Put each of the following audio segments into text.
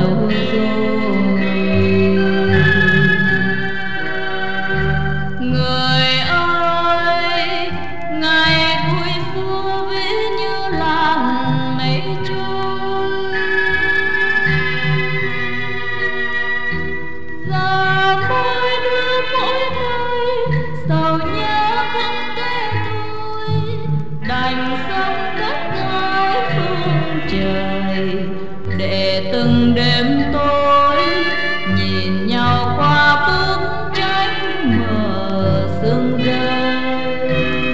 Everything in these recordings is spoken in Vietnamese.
đâu rồi. Người ơi, ngày vui xưa ví như làn mây trôi, giờ mỗi đứa mỗi nơi sầu nhớ không thể thôi, đành sống cách hai phương trời để từng đêm tối nhìn nhau qua bức tranh mờ sương rơi.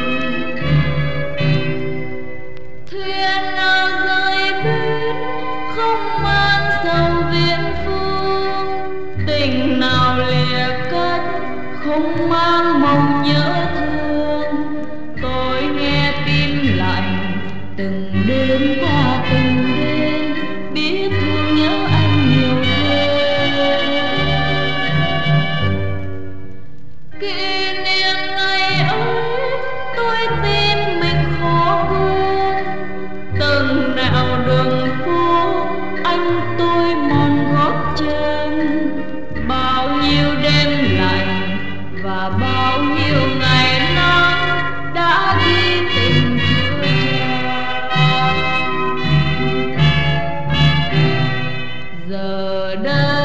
Thuyền nào rời bến không mang dòng viễn phương, tình nào lìa cách không mang mong nhớ thương. Tôi nghe tim lạnh từng đêm qua từng đêm, biết thương nhớ anh nhiều thêm. Kỷ niệm ngày ấy tôi tin mình khó quên, từng nẻo đường phố anh tôi mòn gót chân. Bao nhiêu đêm lạnh và bao nhiêu ngày nắng đã ghi tình chưa trao. Giờ đây